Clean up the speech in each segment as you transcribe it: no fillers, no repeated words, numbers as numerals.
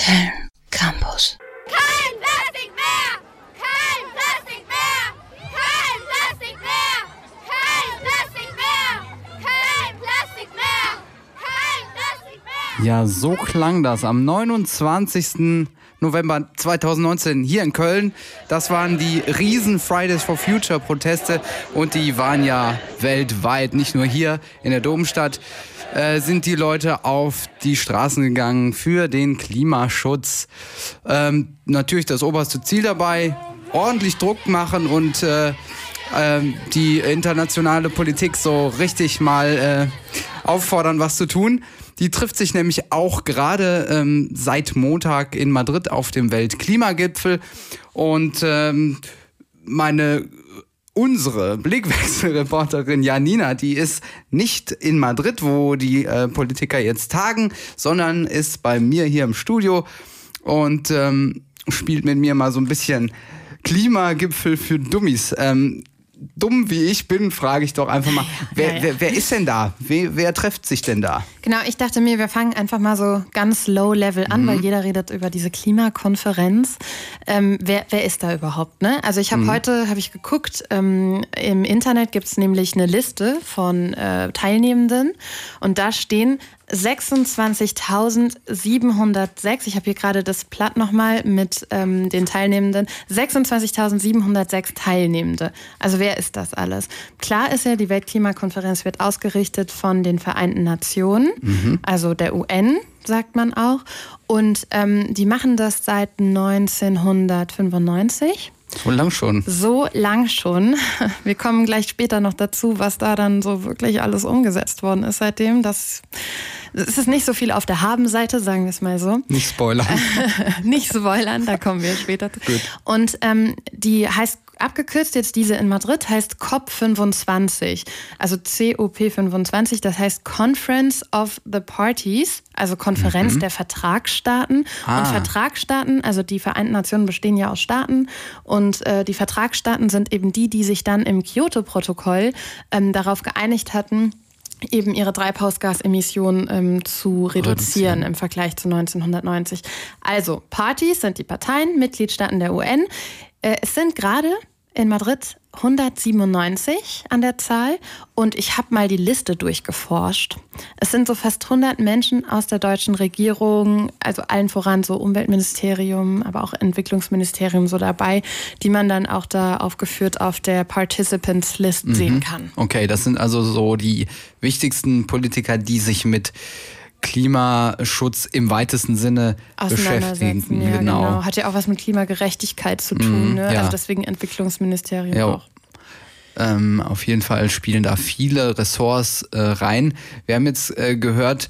Köln Campus. Kein Plastik mehr! Kein Plastik mehr! Kein Plastik mehr! Kein Plastik mehr! Kein Plastik mehr! Kein Plastik mehr! Ja, so klang das am 29. November 2019 hier in Köln. Das waren die riesen Fridays for Future Proteste und die waren ja weltweit, nicht nur hier in der Domstadt, sind die Leute auf die Straßen gegangen für den Klimaschutz. Natürlich das oberste Ziel dabei, ordentlich Druck machen und die internationale Politik so richtig mal auffordern, was zu tun. Die trifft sich nämlich auch gerade seit Montag in Madrid auf dem Weltklimagipfel. Und unsere Blickwechselreporterin Janina, die ist nicht in Madrid, wo die Politiker jetzt tagen, sondern ist bei mir hier im Studio und spielt mit mir mal so ein bisschen Klimagipfel für Dummies. Dumm wie ich bin, frage ich doch einfach mal, wer ist denn da? Wer trifft sich denn da? Genau, ich dachte mir, wir fangen einfach mal so ganz low-level an, weil jeder redet über diese Klimakonferenz. Wer ist da überhaupt? Ne? Also ich habe heute geguckt, im Internet gibt es nämlich eine Liste von Teilnehmenden und da stehen 26.706, ich habe hier gerade das Blatt nochmal mit den Teilnehmenden, 26.706 Teilnehmende. Also wer ist das alles? Klar ist ja, die Weltklimakonferenz wird ausgerichtet von den Vereinten Nationen, also der UN, sagt man auch. Und die machen das seit 1995. So lang schon. So lang schon. Wir kommen gleich später noch dazu, was da dann so wirklich alles umgesetzt worden ist seitdem. Es ist nicht so viel auf der Habenseite, sagen wir es mal so. Nicht spoilern. Nicht spoilern, da kommen wir später zu. Gut. Und die heißt, abgekürzt jetzt diese in Madrid, heißt COP25, also COP25, das heißt Conference of the Parties, also Konferenz der Vertragsstaaten. Und Vertragsstaaten, also die Vereinten Nationen bestehen ja aus Staaten und die Vertragsstaaten sind eben die sich dann im Kyoto-Protokoll darauf geeinigt hatten, eben ihre Treibhausgasemissionen zu reduzieren im Vergleich zu 1990. Also Parties sind die Parteien, Mitgliedstaaten der UN. Es sind gerade in Madrid 197 an der Zahl und ich habe mal die Liste durchgeforscht. Es sind so fast 100 Menschen aus der deutschen Regierung, also allen voran so Umweltministerium, aber auch Entwicklungsministerium so dabei, die man dann auch da aufgeführt auf der Participants List sehen kann. Okay, das sind also so die wichtigsten Politiker, die sich mit Klimaschutz im weitesten Sinne beschäftigen. Ja, genau. Hat ja auch was mit Klimagerechtigkeit zu tun, ne? Ja. Also deswegen Entwicklungsministerium ja. auch. Auf jeden Fall spielen da viele Ressorts rein. Wir haben jetzt gehört,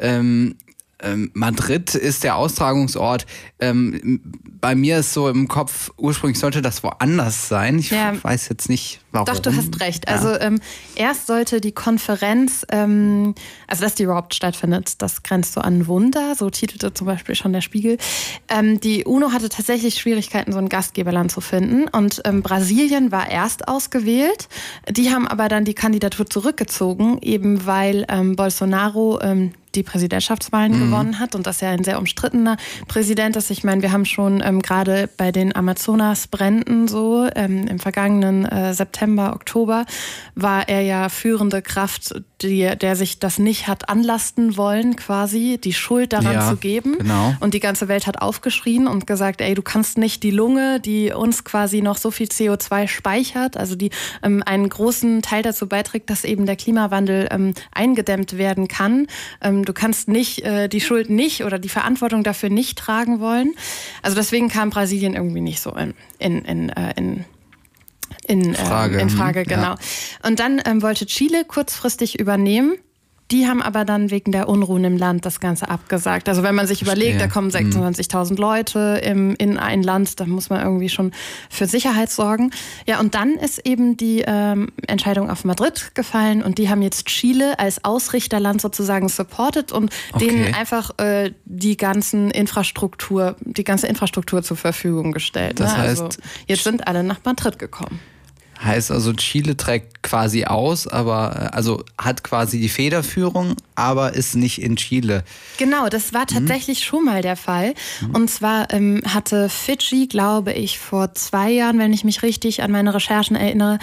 Madrid ist der Austragungsort. Bei mir ist so im Kopf, ursprünglich sollte das woanders sein. Ich weiß jetzt nicht, warum. Doch, du hast recht. Ja. Also erst sollte die Konferenz, also dass die überhaupt stattfindet, das grenzt so an Wunder, so titelte zum Beispiel schon der Spiegel. Die UNO hatte tatsächlich Schwierigkeiten, so ein Gastgeberland zu finden und Brasilien war erst ausgewählt. Die haben aber dann die Kandidatur zurückgezogen, eben weil Bolsonaro die Präsidentschaftswahlen gewonnen hat und das ja ein sehr umstrittener Präsident ist. Ich meine, wir haben schon gerade bei den Amazonas-Bränden so im vergangenen September, Oktober war er ja führende Kraft, der sich das nicht hat anlasten wollen, quasi die Schuld daran zu geben. Genau. Und die ganze Welt hat aufgeschrien und gesagt, ey, du kannst nicht die Lunge, die uns quasi noch so viel CO2 speichert, also die einen großen Teil dazu beiträgt, dass eben der Klimawandel eingedämmt werden kann. Du kannst nicht die Schuld nicht oder die Verantwortung dafür nicht tragen wollen. Also deswegen kam Brasilien irgendwie nicht so in Frage, genau. Ja. Und dann wollte Chile kurzfristig übernehmen. Die haben aber dann wegen der Unruhen im Land das Ganze abgesagt. Also wenn man sich überlegt, da kommen 26.000 Leute in ein Land, da muss man irgendwie schon für Sicherheit sorgen. Ja, und dann ist eben die Entscheidung auf Madrid gefallen und die haben jetzt Chile als Ausrichterland sozusagen supported und denen einfach die ganze Infrastruktur zur Verfügung gestellt. Das heißt, also jetzt sind alle nach Madrid gekommen. Heißt also, Chile trägt quasi aus, aber also hat quasi die Federführung, aber ist nicht in Chile. Genau, das war tatsächlich schon mal der Fall. Und zwar hatte Fidschi, glaube ich, vor 2 Jahren, wenn ich mich richtig an meine Recherchen erinnere,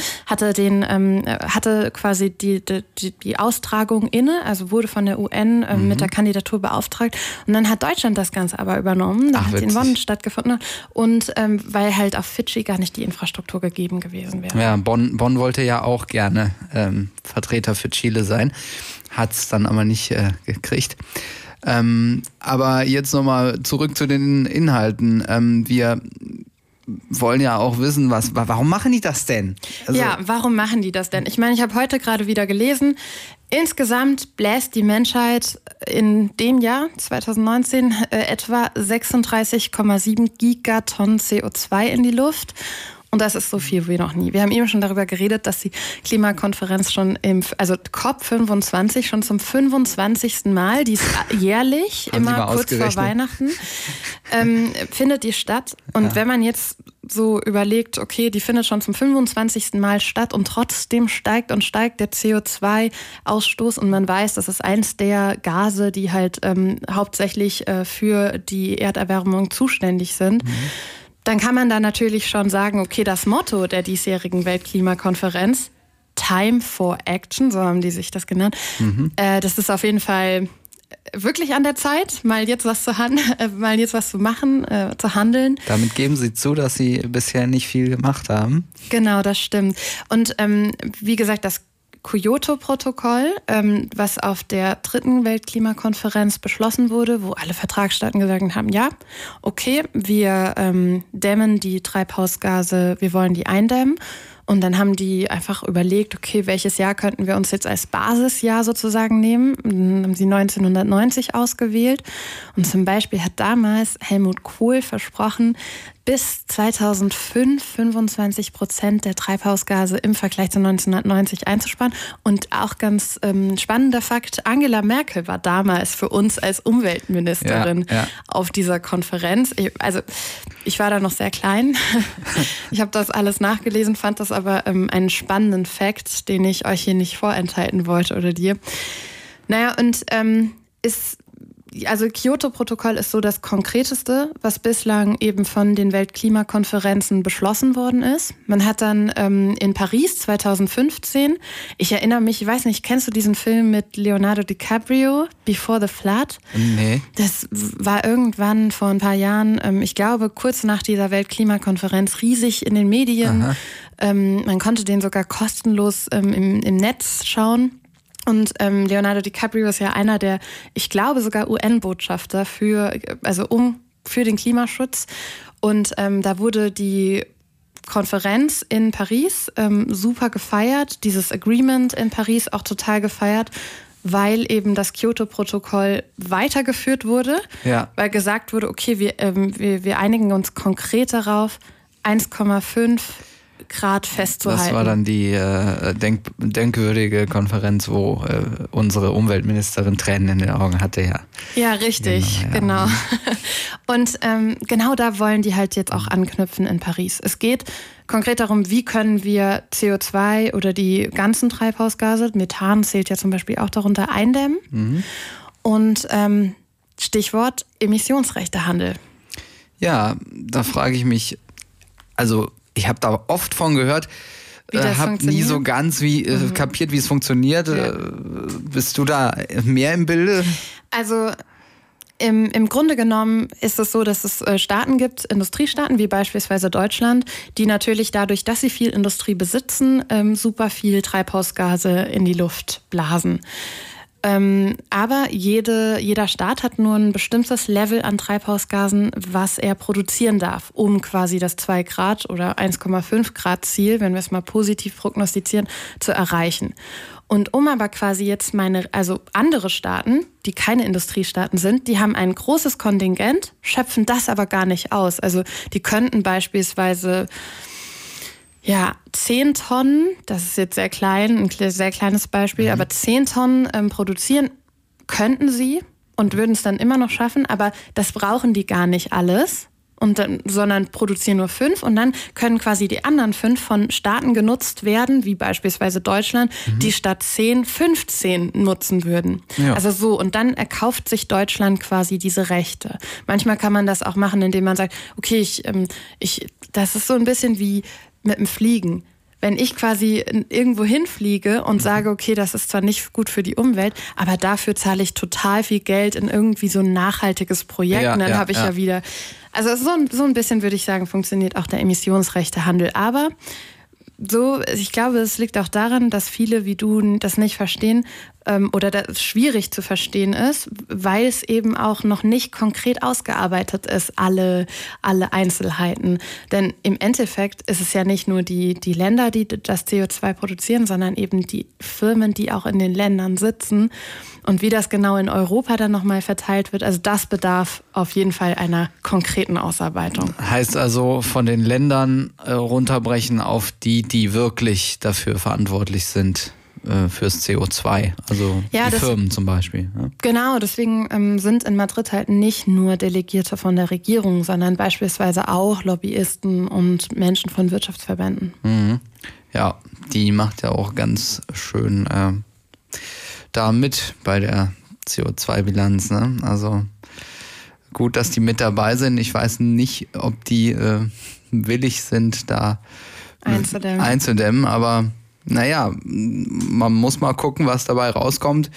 hatte quasi die Austragung inne, also wurde von der UN mit der Kandidatur beauftragt. Und dann hat Deutschland das Ganze aber übernommen. Dann hat sie in Bonn stattgefunden. Und weil halt auf Fidschi gar nicht die Infrastruktur gegeben gewesen wäre. Ja, Bonn wollte ja auch gerne Vertreter für Chile sein, hat es dann aber nicht gekriegt. Aber jetzt nochmal zurück zu den Inhalten. Wir wollen ja auch wissen, warum machen die das denn? Also ja, warum machen die das denn? Ich meine, ich habe heute gerade wieder gelesen, insgesamt bläst die Menschheit in dem Jahr 2019 etwa 36,7 Gigatonnen CO2 in die Luft. Und das ist so viel wie noch nie. Wir haben eben schon darüber geredet, dass die Klimakonferenz schon also COP25 schon zum 25. Mal, die ist jährlich, immer kurz vor Weihnachten, findet die statt. Und wenn man jetzt so überlegt, okay, die findet schon zum 25. Mal statt und trotzdem steigt und steigt der CO2-Ausstoß und man weiß, das ist eins der Gase, die halt hauptsächlich für die Erderwärmung zuständig sind. Dann kann man da natürlich schon sagen, okay, das Motto der diesjährigen Weltklimakonferenz, Time for Action, so haben die sich das genannt, das ist auf jeden Fall wirklich an der Zeit, mal jetzt was zu machen, zu handeln. Damit geben Sie zu, dass Sie bisher nicht viel gemacht haben. Genau, das stimmt. Und wie gesagt, das Kyoto-Protokoll, was auf der 3. Weltklimakonferenz beschlossen wurde, wo alle Vertragsstaaten gesagt haben, ja, okay, wir dämmen die Treibhausgase, wir wollen die eindämmen. Und dann haben die einfach überlegt, okay, welches Jahr könnten wir uns jetzt als Basisjahr sozusagen nehmen. Dann haben sie 1990 ausgewählt. Und zum Beispiel hat damals Helmut Kohl versprochen, bis 2005 25% der Treibhausgase im Vergleich zu 1990 einzusparen. Und auch ganz spannender Fakt, Angela Merkel war damals für uns als Umweltministerin auf dieser Konferenz. Ich war da noch sehr klein. Ich habe das alles nachgelesen, fand das aber einen spannenden Fakt, den ich euch hier nicht vorenthalten wollte oder dir. Naja, und Kyoto-Protokoll ist so das Konkreteste, was bislang eben von den Weltklimakonferenzen beschlossen worden ist. Man hat dann in Paris 2015, ich erinnere mich, ich weiß nicht, kennst du diesen Film mit Leonardo DiCaprio, Before the Flood? Nee. Das war irgendwann vor ein paar Jahren, ich glaube kurz nach dieser Weltklimakonferenz, riesig in den Medien. Man konnte den sogar kostenlos im Netz schauen. Und Leonardo DiCaprio ist ja einer der, ich glaube sogar UN-Botschafter für den Klimaschutz. Und da wurde die Konferenz in Paris super gefeiert, dieses Agreement in Paris auch total gefeiert, weil eben das Kyoto-Protokoll weitergeführt wurde, weil gesagt wurde, okay, wir einigen uns konkret darauf, 1,5 Grad festzuhalten. Das war dann die denkwürdige Konferenz, wo unsere Umweltministerin Tränen in den Augen hatte, ja. Ja, richtig, genau. Und genau da wollen die halt jetzt auch anknüpfen in Paris. Es geht konkret darum, wie können wir CO2 oder die ganzen Treibhausgase, Methan zählt ja zum Beispiel auch darunter, eindämmen. Und Stichwort Emissionsrechtehandel. Ja, da frage ich mich, also ich habe da oft von gehört, habe nie so ganz kapiert, wie es funktioniert. Ja. Bist du da mehr im Bilde? Also im Grunde genommen ist es so, dass es Staaten gibt, Industriestaaten wie beispielsweise Deutschland, die natürlich dadurch, dass sie viel Industrie besitzen, super viel Treibhausgase in die Luft blasen. Aber jeder Staat hat nur ein bestimmtes Level an Treibhausgasen, was er produzieren darf, um quasi das 2 Grad oder 1,5 Grad Ziel, wenn wir es mal positiv prognostizieren, zu erreichen. Und um aber quasi jetzt andere Staaten, die keine Industriestaaten sind, die haben ein großes Kontingent, schöpfen das aber gar nicht aus. Also die könnten beispielsweise 10 Tonnen, das ist jetzt sehr klein, ein sehr kleines Beispiel, aber 10 Tonnen produzieren könnten sie und würden es dann immer noch schaffen, aber das brauchen die gar nicht alles. sondern produzieren nur 5 und dann können quasi die anderen 5 von Staaten genutzt werden, wie beispielsweise Deutschland, die statt 10 15 nutzen würden. Ja. Also so, und dann erkauft sich Deutschland quasi diese Rechte. Manchmal kann man das auch machen, indem man sagt, okay, das ist so ein bisschen wie mit dem Fliegen. Wenn ich quasi irgendwo hinfliege und sage, okay, das ist zwar nicht gut für die Umwelt, aber dafür zahle ich total viel Geld in irgendwie so ein nachhaltiges Projekt. Und dann habe ich ja wieder... Also so ein bisschen, würde ich sagen, funktioniert auch der Emissionsrechtehandel. Aber so, ich glaube, es liegt auch daran, dass viele wie du das nicht verstehen oder das schwierig zu verstehen ist, weil es eben auch noch nicht konkret ausgearbeitet ist, alle Einzelheiten. Denn im Endeffekt ist es ja nicht nur die Länder, die das CO2 produzieren, sondern eben die Firmen, die auch in den Ländern sitzen. Und wie das genau in Europa dann nochmal verteilt wird, also das bedarf auf jeden Fall einer konkreten Ausarbeitung. Heißt also von den Ländern runterbrechen auf die wirklich dafür verantwortlich sind fürs CO2, also die Firmen zum Beispiel. Ja? Genau, deswegen sind in Madrid halt nicht nur Delegierte von der Regierung, sondern beispielsweise auch Lobbyisten und Menschen von Wirtschaftsverbänden. Mhm. Ja, die macht ja auch ganz schön da mit bei der CO2-Bilanz. Ne? Also gut, dass die mit dabei sind. Ich weiß nicht, ob die willig sind, da einzudämmen, aber naja, man muss mal gucken, was dabei rauskommt.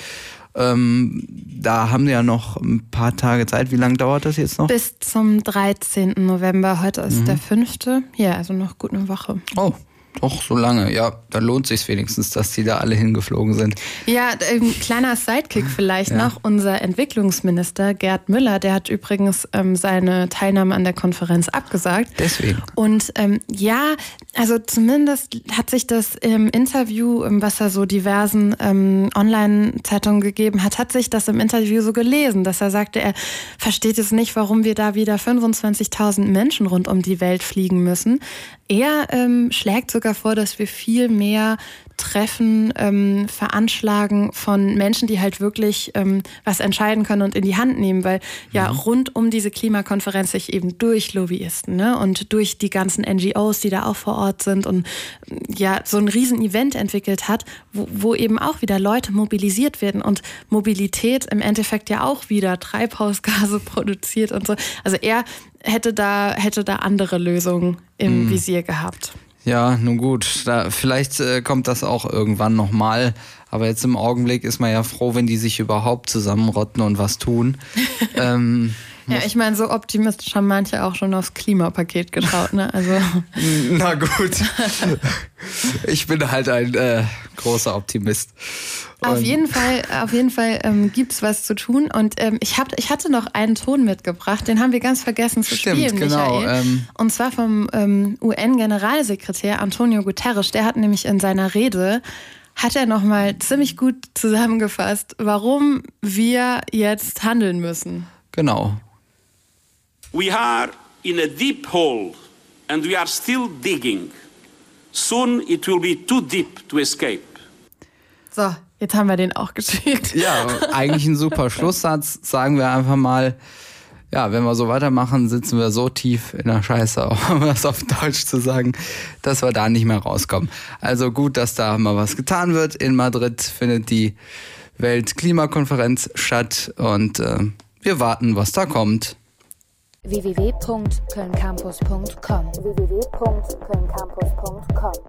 Da haben wir ja noch ein paar Tage Zeit. Wie lange dauert das jetzt noch? Bis zum 13. November. Heute ist der 5. Ja, also noch gut eine Woche. Oh, doch so lange. Ja, dann lohnt sich's wenigstens, dass die da alle hingeflogen sind. Ja, ein kleiner Sidekick vielleicht noch. Unser Entwicklungsminister Gerd Müller, der hat übrigens seine Teilnahme an der Konferenz abgesagt. Deswegen. Und also zumindest hat sich das im Interview, was er so diversen Online-Zeitungen gegeben hat sich das im Interview so gelesen, dass er sagte, er versteht es nicht, warum wir da wieder 25.000 Menschen rund um die Welt fliegen müssen. Er schlägt sogar vor, dass wir viel mehr Treffen veranschlagen von Menschen, die halt wirklich was entscheiden können und in die Hand nehmen, weil rund um diese Klimakonferenz sich eben durch Lobbyisten, ne, und durch die ganzen NGOs, die da auch vor Ort sind und so ein Riesen-Event entwickelt hat, wo eben auch wieder Leute mobilisiert werden und Mobilität im Endeffekt ja auch wieder Treibhausgase produziert und so. Also er hätte da andere Lösungen im Visier gehabt. Ja, nun gut, vielleicht kommt das auch irgendwann nochmal, aber jetzt im Augenblick ist man ja froh, wenn die sich überhaupt zusammenrotten und was tun. Ja, ich meine, so optimistisch haben manche auch schon aufs Klimapaket getraut, ne? Also. Na gut. Ich bin halt ein großer Optimist. Auf jeden Fall gibt's was zu tun und ich hatte noch einen Ton mitgebracht, den haben wir ganz vergessen zu spielen, genau, Michael. Und zwar vom UN-Generalsekretär Antonio Guterres. Der hat nämlich in seiner Rede nochmal ziemlich gut zusammengefasst, warum wir jetzt handeln müssen. Genau. We are in a deep hole and we are still digging. Soon it will be too deep to escape. So, jetzt haben wir den auch gespielt. Ja, eigentlich ein super Schlusssatz. Sagen wir einfach mal, ja, wenn wir so weitermachen, sitzen wir so tief in der Scheiße, um das auf Deutsch zu sagen, dass wir da nicht mehr rauskommen. Also gut, dass da mal was getan wird. In Madrid findet die Weltklimakonferenz statt und wir warten, was da kommt. www.kölncampus.com